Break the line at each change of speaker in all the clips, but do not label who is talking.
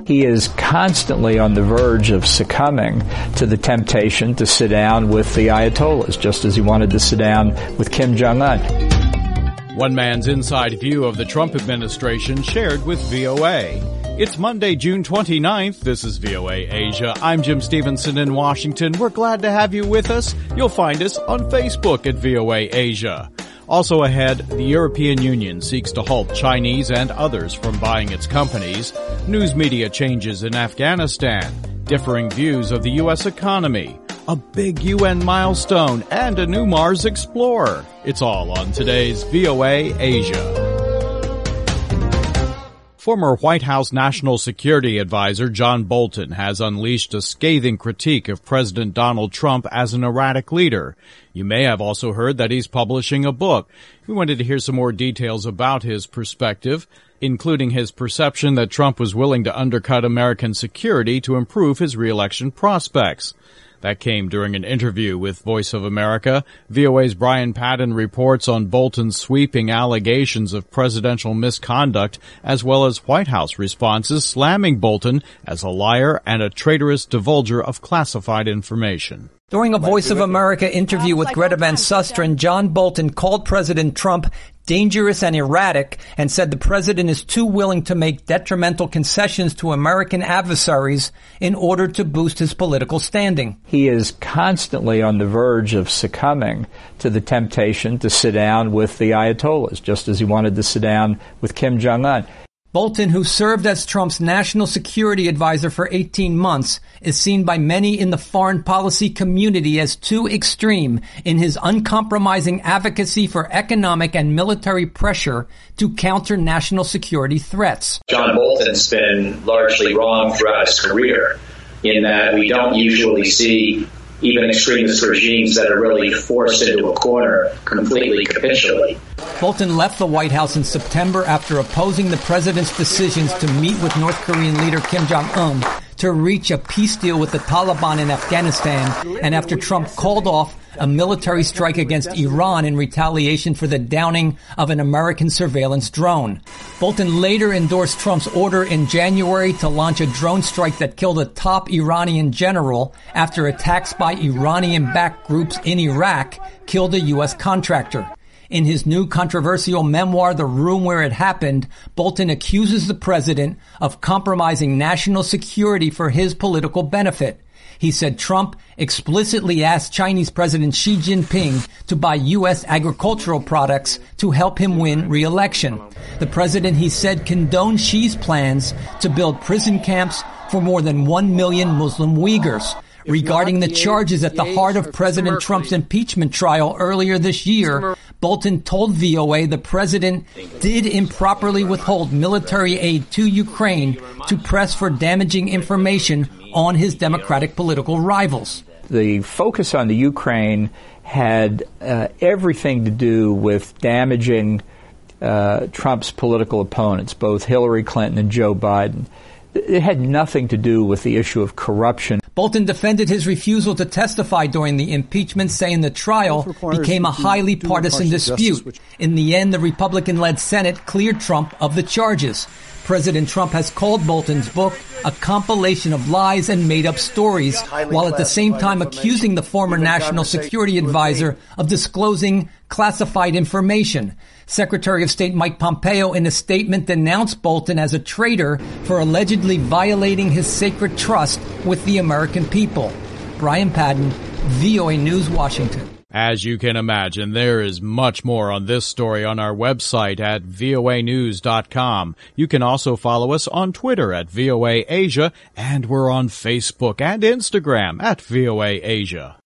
He is constantly on the verge of succumbing to the temptation to sit down with the Ayatollahs, just as he wanted to sit down with Kim Jong-un.
One man's inside view of the Trump administration shared with VOA. It's Monday, June 29th. This is VOA Asia. I'm Jim Stevenson in Washington. We're glad to have you with us. You'll find us on Facebook at VOA Asia. Also ahead, the European Union seeks to halt Chinese and others from buying its companies. News media changes in Afghanistan. Differing views of the U.S. economy. A big UN milestone and a new Mars explorer. It's all on today's VOA Asia. Former White House National Security Advisor John Bolton has unleashed a scathing critique of President Donald Trump as an erratic leader. You may have also heard that he's publishing a book. We wanted to hear some more details about his perspective, including his perception that Trump was willing to undercut American security to improve his re-election prospects. That came during an interview with Voice of America. VOA's Brian Padden reports on Bolton's sweeping allegations of presidential misconduct, as well as White House responses slamming Bolton as a liar and a traitorous divulger of classified information.
During a Voice of America interview with Greta Van Susteren, John Bolton called President Trump dangerous and erratic and said the president is too willing to make detrimental concessions to American adversaries in order to boost his political standing.
He is constantly on the verge of succumbing to the temptation to sit down with the Ayatollahs, just as he wanted to sit down with Kim Jong-un.
Bolton, who served as Trump's national security advisor for 18 months, is seen by many in the foreign policy community as too extreme in his uncompromising advocacy for economic and military pressure to counter national security threats.
John Bolton's been largely wrong throughout his career in that we don't usually see even extremist regimes that are really forced into a corner completely capitulate.
Bolton left the White House in September after opposing the president's decisions to meet with North Korean leader Kim Jong-un to reach a peace deal with the Taliban in Afghanistan, and after Trump called off a military strike against Iran in retaliation for the downing of an American surveillance drone. Bolton later endorsed Trump's order in January to launch a drone strike that killed a top Iranian general after attacks by Iranian-backed groups in Iraq killed a U.S. contractor. In his new controversial memoir, The Room Where It Happened, Bolton accuses the president of compromising national security for his political benefit. He said Trump explicitly asked Chinese President Xi Jinping to buy U.S. agricultural products to help him win re-election. The president, he said, condoned Xi's plans to build prison camps for more than 1 million Muslim Uyghurs. Regarding the charges at the heart of President Trump's impeachment trial earlier this year, Bolton told VOA the president did improperly withhold military aid to Ukraine to press for damaging information on his Democratic political rivals.
The focus on the Ukraine had everything to do with damaging Trump's political opponents, both Hillary Clinton and Joe Biden. It had nothing to do with the issue of corruption.
Bolton defended his refusal to testify during the impeachment, saying the trial became a highly partisan dispute. In the end, the Republican-led Senate cleared Trump of the charges. President Trump has called Bolton's book a compilation of lies and made-up stories, while at the same time accusing the former national security advisor of disclosing classified information. Secretary of State Mike Pompeo, in a statement, denounced Bolton as a traitor for allegedly violating his sacred trust with the American people. Brian Padden, VOA News, Washington.
As you can imagine, there is much more on this story on our website at voanews.com. You can also follow us on Twitter at VOA Asia, and we're on Facebook and Instagram at VOA Asia.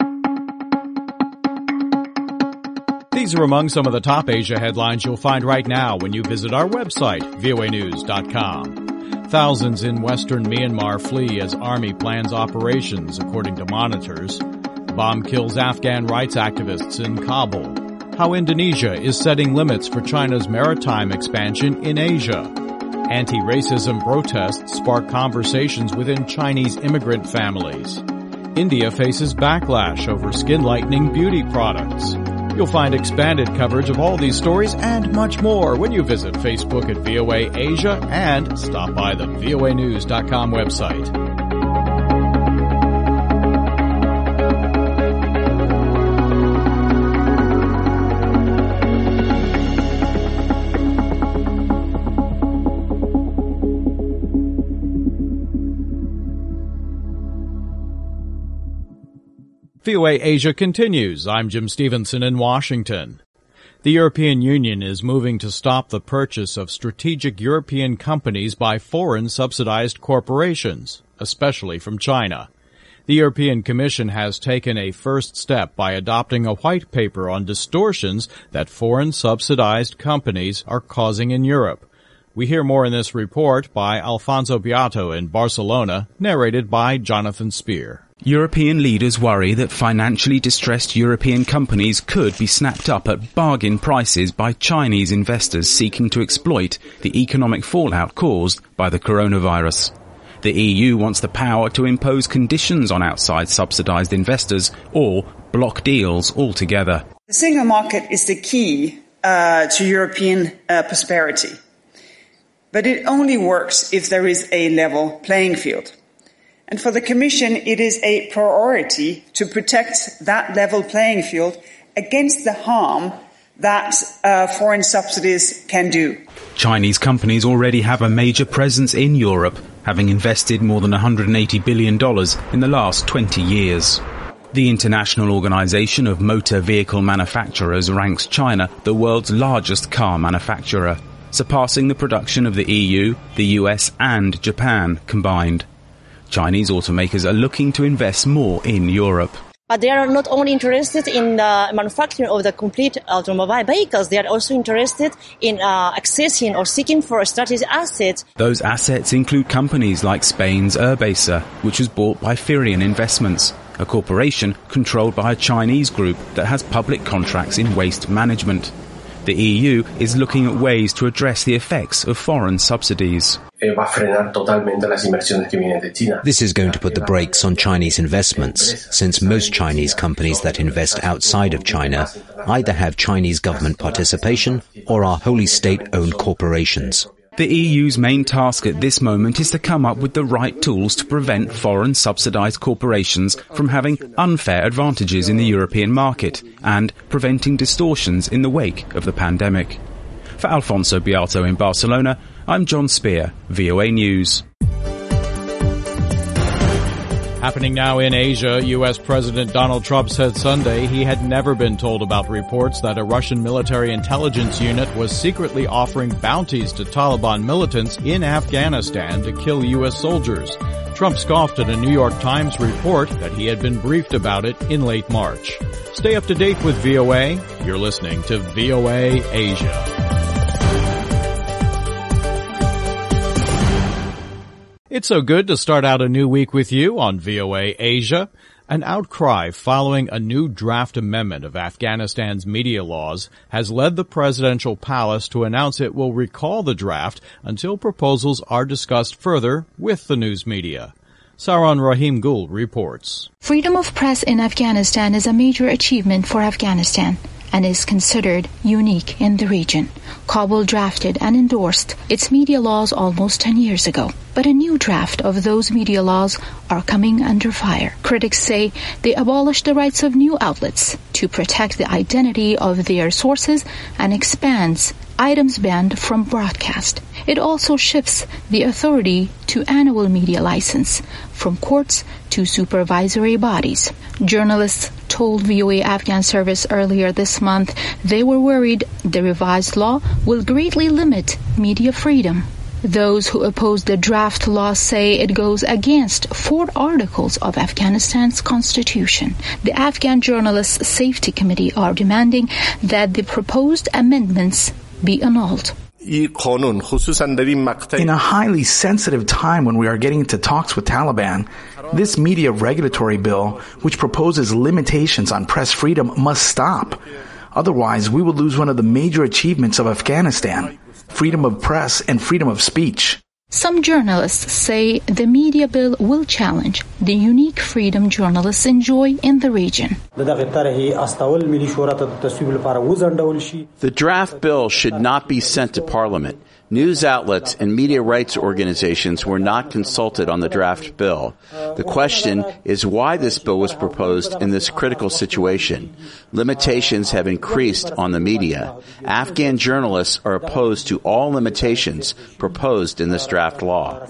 These are among some of the top Asia headlines you'll find right now when you visit our website, voanews.com. Thousands in western Myanmar flee as army plans operations, according to monitors. Bomb kills Afghan rights activists in Kabul. How Indonesia is setting limits for China's maritime expansion in Asia. Anti-racism protests spark conversations within Chinese immigrant families. India faces backlash over skin-lightening beauty products. You'll find expanded coverage of all these stories and much more when you visit Facebook at VOA Asia and stop by the voanews.com website. VOA Asia continues. I'm Jim Stevenson in Washington. The European Union is moving to stop the purchase of strategic European companies by foreign subsidized corporations, especially from China. The European Commission has taken a first step by adopting a white paper on distortions that foreign subsidized companies are causing in Europe. We hear more in this report by Alfonso Beato in Barcelona, narrated by Jonathan Spear.
European leaders worry that financially distressed European companies could be snapped up at bargain prices by Chinese investors seeking to exploit the economic fallout caused by the coronavirus. The EU wants the power to impose conditions on outside subsidized investors or block deals altogether.
The single market is the key to European prosperity. But it only works if there is a level playing field. And for the Commission, it is a priority to protect that level playing field against the harm that foreign subsidies can do.
Chinese companies already have a major presence in Europe, having invested more than $180 billion in the last 20 years. The International Organization of Motor Vehicle Manufacturers ranks China the world's largest car manufacturer, surpassing the production of the EU, the US and Japan combined. Chinese automakers are looking to invest more in Europe.
But they are not only interested in the manufacturing of the complete automobile vehicles, they are also interested in accessing or seeking for strategic assets.
Those assets include companies like Spain's Urbesa, which was bought by Firion Investments, a corporation controlled by a Chinese group that has public contracts in waste management. The EU is looking at ways to address the effects of foreign subsidies.
This is going to put the brakes on Chinese investments, since most Chinese companies that invest outside of China either have Chinese government participation or are wholly state-owned corporations.
The EU's main task at this moment is to come up with the right tools to prevent foreign subsidized corporations from having unfair advantages in the European market and preventing distortions in the wake of the pandemic. For Alfonso Beato in Barcelona, I'm John Spear, VOA News.
Happening now in Asia, U.S. President Donald Trump said Sunday he had never been told about reports that a Russian military intelligence unit was secretly offering bounties to Taliban militants in Afghanistan to kill U.S. soldiers. Trump scoffed at a New York Times report that he had been briefed about it in late March. Stay up to date with VOA. You're listening to VOA Asia. It's so good to start out a new week with you on VOA Asia. An outcry following a new draft amendment of Afghanistan's media laws has led the presidential palace to announce it will recall the draft until proposals are discussed further with the news media. Saron Rahim Gul reports.
Freedom of press in Afghanistan is a major achievement for Afghanistan and is considered unique in the region. Kabul drafted and endorsed its media laws almost 10 years ago. But a new draft of those media laws are coming under fire. Critics say they abolish the rights of new outlets to protect the identity of their sources and expands items banned from broadcast. It also shifts the authority to annual media license from courts to supervisory bodies. Journalists told VOA Afghan Service earlier this month they were worried the revised law will greatly limit media freedom. Those who oppose the draft law say it goes against 4 articles of Afghanistan's constitution. The Afghan Journalists Safety Committee are demanding that the proposed amendments be annulled.
In a highly sensitive time when we are getting into talks with Taliban, this media regulatory bill, which proposes limitations on press freedom, must stop. Otherwise, we will lose one of the major achievements of Afghanistan, freedom of press and freedom of speech.
Some journalists say the media bill will challenge the unique freedom journalists enjoy in the region.
The draft bill should not be sent to Parliament. News outlets and media rights organizations were not consulted on the draft bill. The question is why this bill was proposed in this critical situation. Limitations have increased on the media. Afghan journalists are opposed to all limitations proposed in this draft law.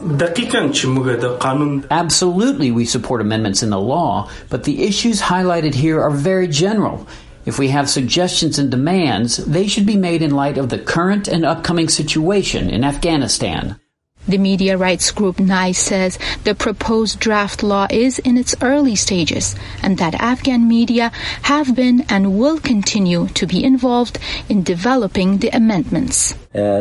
Absolutely, we support amendments in the law, but the issues highlighted here are very general. If we have suggestions and demands, they should be made in light of the current and upcoming situation in Afghanistan.
The media rights group NICE says the proposed draft law is in its early stages and that Afghan media have been and will continue to be involved in developing the amendments.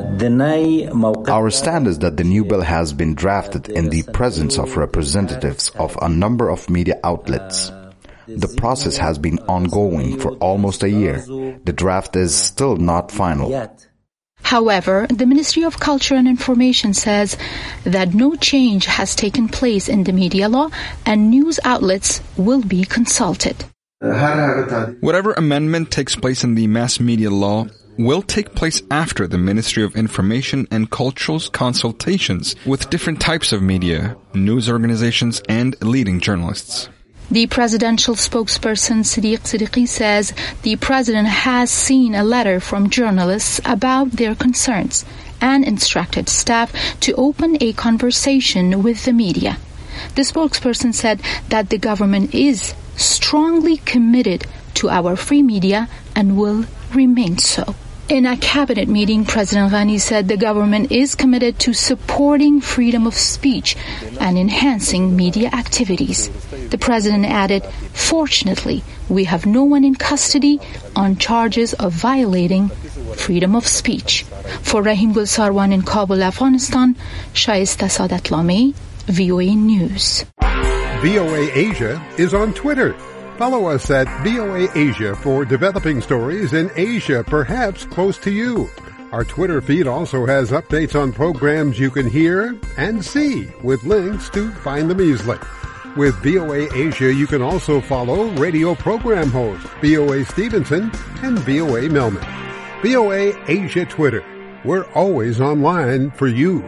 Our stand is that the new bill has been drafted in the presence of representatives of a number of media outlets. The process has been ongoing for almost a year. The draft is still not final.
However, the Ministry of Culture and Information says that no change has taken place in the media law and news outlets will be consulted.
Whatever amendment takes place in the mass media law will take place after the Ministry of Information and Culture's consultations with different types of media, news organizations, and leading journalists.
The presidential spokesperson Sadiq Siddiqui says the president has seen a letter from journalists about their concerns and instructed staff to open a conversation with the media. The spokesperson said that the government is strongly committed to our free media and will remain so. In a cabinet meeting, President Ghani said the government is committed to supporting freedom of speech and enhancing media activities. The president added, "Fortunately, we have no one in custody on charges of violating freedom of speech." For Rahim Gul Sarwan in Kabul, Afghanistan, Shaista Sadatlami, VOA News.
VOA Asia is on Twitter. Follow us at VOA Asia for developing stories in Asia, perhaps close to you. Our Twitter feed also has updates on programs you can hear and see with links to find them easily. With VOA Asia, you can also follow radio program hosts VOA Stevenson and VOA Millman. VOA Asia Twitter. We're always online for you.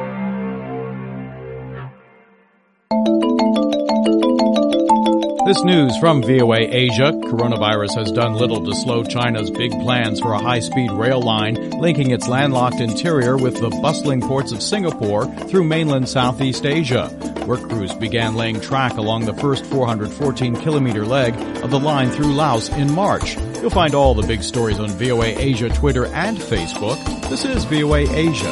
This news from VOA Asia. Coronavirus has done little to slow China's big plans for a high-speed rail line linking its landlocked interior with the bustling ports of Singapore through mainland Southeast Asia. Work crews began laying track along the first 414-kilometer leg of the line through Laos in March. You'll find all the big stories on VOA Asia Twitter and Facebook. This is VOA Asia.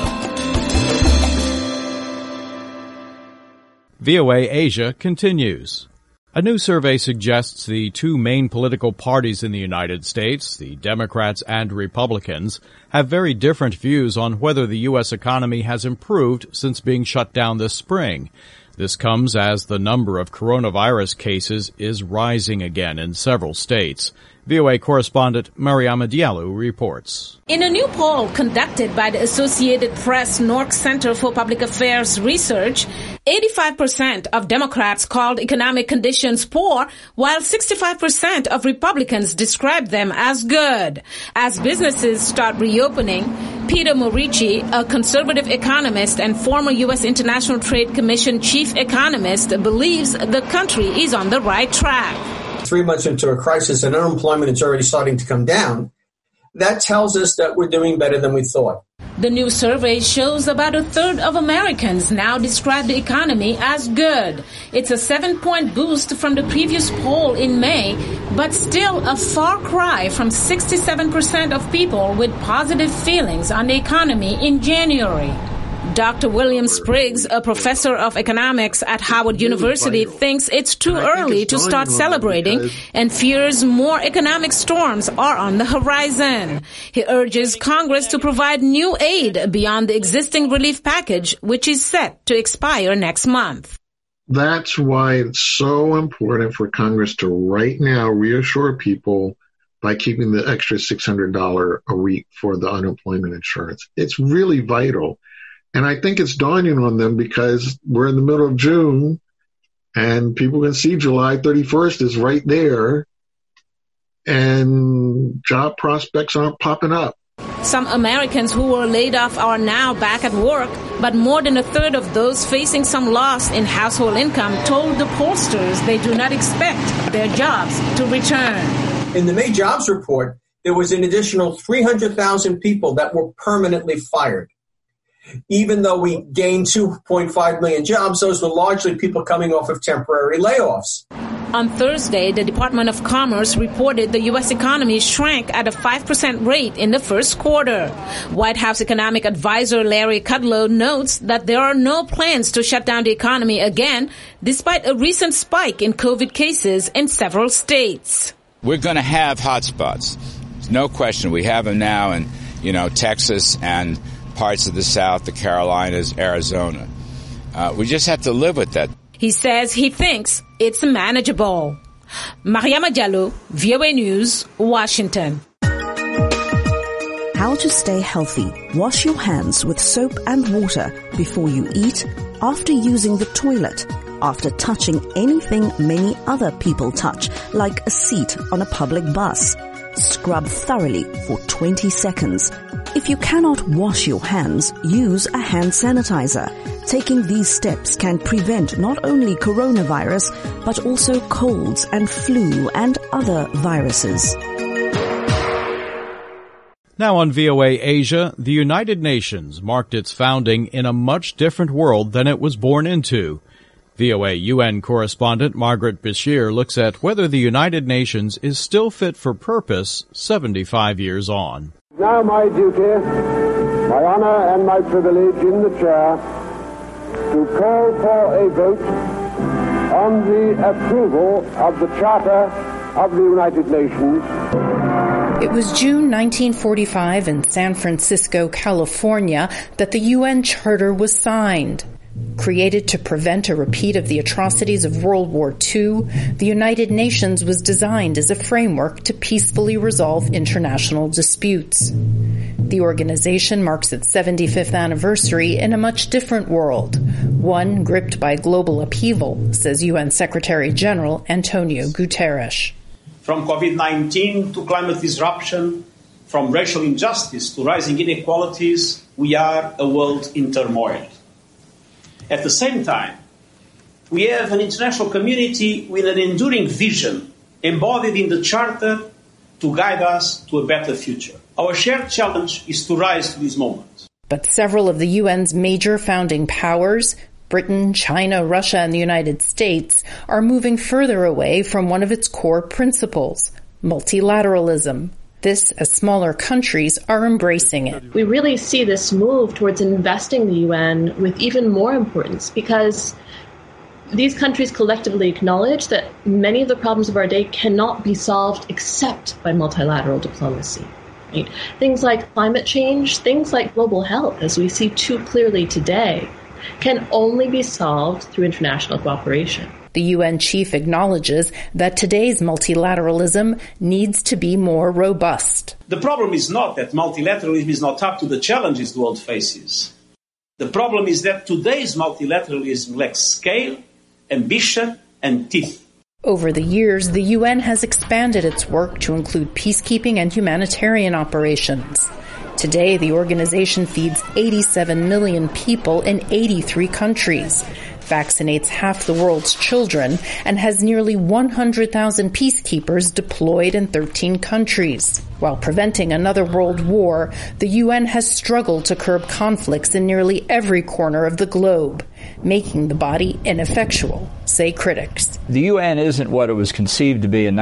VOA Asia continues. A new survey suggests the two main political parties in the United States, the Democrats and Republicans, have very different views on whether the U.S. economy has improved since being shut down this spring. This comes as the number of coronavirus cases is rising again in several states. VOA correspondent Mariama Diallo reports.
In a new poll conducted by the Associated Press Nork Center for Public Affairs Research, 85% of Democrats called economic conditions poor, while 65% of Republicans described them as good. As businesses start reopening, Peter Morici, a conservative economist and former U.S. International Trade Commission chief economist, believes the country is on the right track.
3 months into a crisis and unemployment is already starting to come down, that tells us that we're doing better than we thought.
The new survey shows about a third of Americans now describe the economy as good. It's a 7-point boost from the previous poll in May, but still a far cry from 67% of people with positive feelings on the economy in January. Dr. William Spriggs, a professor of economics at Howard University, thinks it's too early to start celebrating and fears more economic storms are on the horizon. He urges Congress to provide new aid beyond the existing relief package, which is set to expire next month.
That's why it's so important for Congress to right now reassure people by keeping the extra $600 a week for the unemployment insurance. It's really vital. And I think it's dawning on them because we're in the middle of June and people can see July 31st is right there and job prospects aren't popping up.
Some Americans who were laid off are now back at work, but more than a third of those facing some loss in household income told the pollsters they do not expect their jobs to return.
In the May jobs report, there was an additional 300,000 people that were permanently fired. Even though we gained 2.5 million jobs, those were largely people coming off of temporary layoffs.
On Thursday, the Department of Commerce reported the U.S. economy shrank at a 5% rate in the first quarter. White House economic advisor Larry Kudlow notes that there are no plans to shut down the economy again, despite a recent spike in COVID cases in several states.
We're going to have hotspots. There's no question. We have them now in, Texas and parts of the South, the Carolinas, Arizona. We just have to live with that.
He says he thinks it's manageable. Mariama Diallo, VOA News, Washington.
How to stay healthy. Wash your hands with soap and water before you eat, after using the toilet, after touching anything many other people touch, like a seat on a public bus. Scrub thoroughly for 20 seconds. If you cannot wash your hands, use a hand sanitizer. Taking these steps can prevent not only coronavirus, but also colds and flu and other viruses.
Now on VOA Asia, the United Nations marked its founding in a much different world than it was born into. VOA UN correspondent Margaret Bashir looks at whether the United Nations is still fit for purpose 75 years on.
Now my duty, my honor and my privilege in the chair to call for a vote on the approval of the Charter of the United Nations.
It was June 1945 in San Francisco, California, that the UN Charter was signed. Created to prevent a repeat of the atrocities of World War II, the United Nations was designed as a framework to peacefully resolve international disputes. The organization marks its 75th anniversary in a much different world, one gripped by global upheaval, says UN Secretary General Antonio Guterres.
From COVID-19 to climate disruption, from racial injustice to rising inequalities, we are a world in turmoil. At the same time, we have an international community with an enduring vision embodied in the Charter to guide us to a better future. Our shared challenge is to rise to this moment.
But several of the UN's major founding powers, Britain, China, Russia, and the United States, are moving further away from one of its core principles, multilateralism. This, as smaller countries are embracing it.
We really see this move towards investing the UN with even more importance because these countries collectively acknowledge that many of the problems of our day cannot be solved except by multilateral diplomacy. Right? Things like climate change, things like global health, as we see too clearly today, can only be solved through international cooperation.
The UN chief acknowledges that today's multilateralism needs to be more robust.
The problem is not that multilateralism is not up to the challenges the world faces. The problem is that today's multilateralism lacks scale, ambition, and teeth.
Over the years, the UN has expanded its work to include peacekeeping and humanitarian operations. Today, the organization feeds 87 million people in 83 countries, vaccinates half the world's children, and has nearly 100,000 peacekeepers deployed in 13 countries. While preventing another world war, the UN has struggled to curb conflicts in nearly every corner of the globe, making the body ineffectual, say critics.
The UN isn't what it was conceived to be in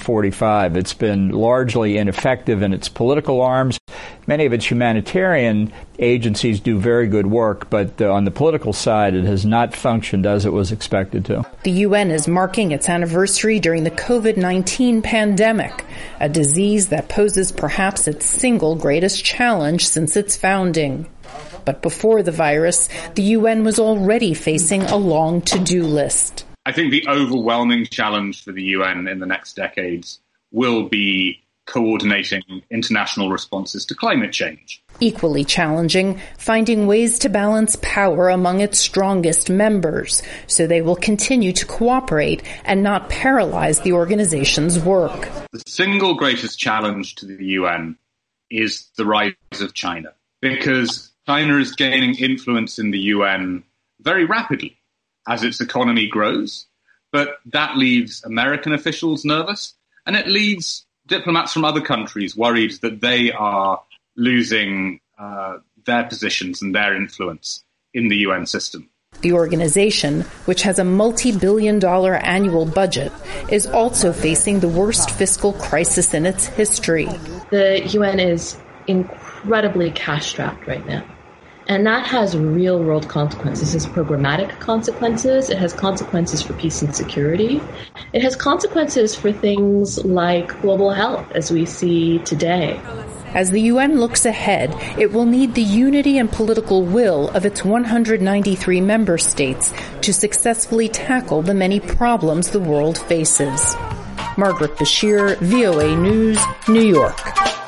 1945. It's been largely ineffective in its political arms. Many of its humanitarian agencies do very good work, but on the political side, it has not functioned as it was expected to.
The UN is marking its anniversary during the COVID-19 pandemic, a disease that poses perhaps its single greatest challenge since its founding. But before the virus, the UN was already facing a long to-do list.
I think the overwhelming challenge for the UN in the next decades will be
coordinating international responses to climate change.
Equally challenging, finding ways to balance power among its strongest members, so they will continue to cooperate and not paralyze the organization's work.
The single greatest challenge to the UN is the rise of China, because China is gaining influence in the UN very rapidly as its economy grows, but that leaves American officials nervous, and it leaves diplomats from other countries worried that they are losing their positions and their influence in the UN system.
The organization, which has a multi-billion-dollar annual budget, is also facing the worst fiscal crisis in its history.
The UN is incredibly cash-strapped right now. And that has real-world consequences. It has programmatic consequences. It has consequences for peace and security. It has consequences for things like global health, as we see today.
As the UN looks ahead, it will need the unity and political will of its 193 member states to successfully tackle the many problems the world faces. Margaret Bashir, VOA News, New York.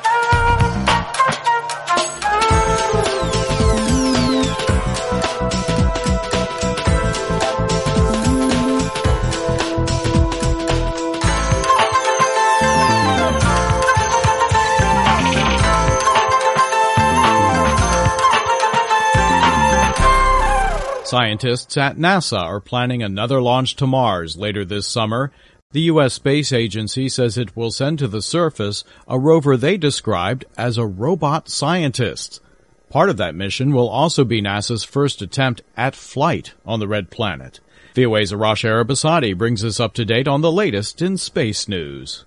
Scientists at NASA are planning another launch to Mars later this summer. The U.S. Space Agency says it will send to the surface a rover they described as a robot scientist. Part of that mission will also be NASA's first attempt at flight on the Red Planet. VOA's Arash Arabasadi brings us up to date on the latest in space news.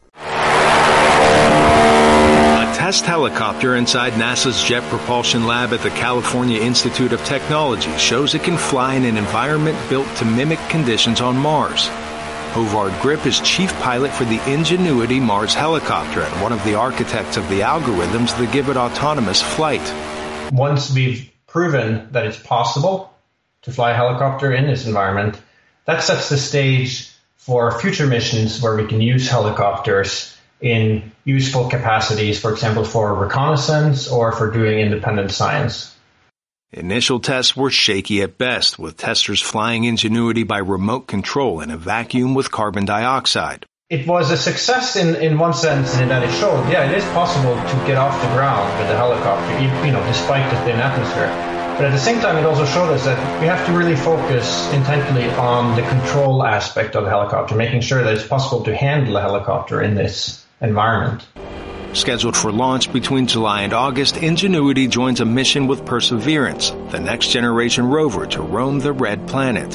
A test helicopter inside NASA's Jet Propulsion Lab at the California Institute of Technology shows it can fly in an environment built to mimic conditions on Mars. Hovard Grip is chief pilot for the Ingenuity Mars helicopter and one of the architects of the algorithms that give it autonomous flight.
Once we've proven that it's possible to fly a helicopter in this environment, that sets the stage for future missions where we can use helicopters in useful capacities, for example, for reconnaissance or for doing independent science.
Initial tests were shaky at best, with testers flying Ingenuity by remote control in a vacuum with carbon dioxide.
It was a success in one sense in that it showed, it is possible to get off the ground with a helicopter, despite the thin atmosphere. But at the same time, it also showed us that we have to really focus intently on the control aspect of the helicopter, making sure that it's possible to handle a helicopter in this environment.
Scheduled for launch between July and August, Ingenuity joins a mission with Perseverance, the next-generation rover to roam the Red Planet.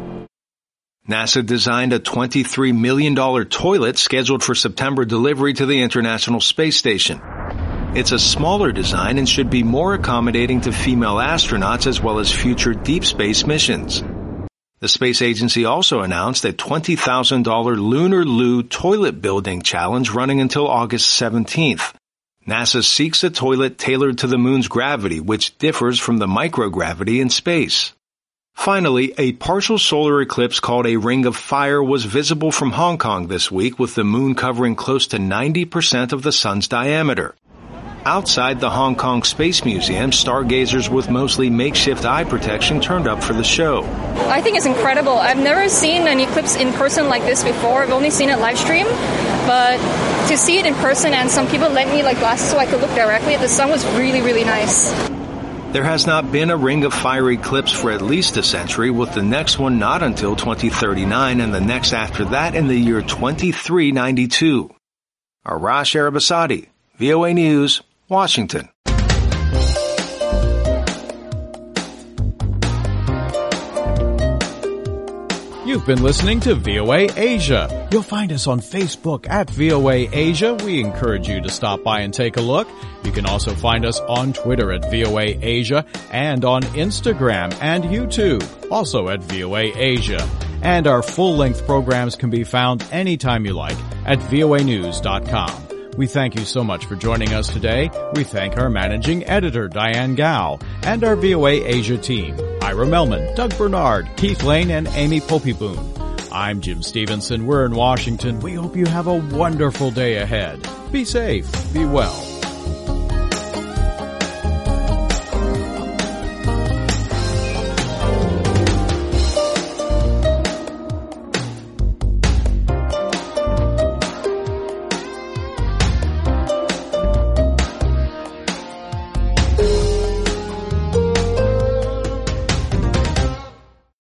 NASA designed a $23 million toilet scheduled for September delivery to the International Space Station. It's a smaller design and should be more accommodating to female astronauts as well as future deep space missions. The space agency also announced a $20,000 Lunar Loo toilet building challenge running until August 17th. NASA seeks a toilet tailored to the moon's gravity, which differs from the microgravity in space. Finally, a partial solar eclipse called a Ring of Fire was visible from Hong Kong this week, with the moon covering close to 90% of the sun's diameter. Outside the Hong Kong Space Museum, stargazers with mostly makeshift eye protection turned up for the show.
I think it's incredible. I've never seen an eclipse in person like this before. I've only seen it live stream, but to see it in person, and some people lent me glasses so I could look directly at the sun, was really, really nice.
There has not been a Ring of Fire eclipse for at least a century, with the next one not until 2039 and the next after that in the year 2392. Arash Arabasadi, VOA News, Washington.
You've been listening to VOA Asia. You'll find us on Facebook at VOA Asia. We encourage you to stop by and take a look. You can also find us on Twitter at VOA Asia and on Instagram and YouTube, also at VOA Asia. And our full-length programs can be found anytime you like at voanews.com. We thank you so much for joining us today. We thank our managing editor, Diane Gao, and our VOA Asia team, Ira Melman, Doug Bernard, Keith Lane, and Amy Poppyboon. I'm Jim Stevenson. We're in Washington. We hope you have a wonderful day ahead. Be safe. Be well.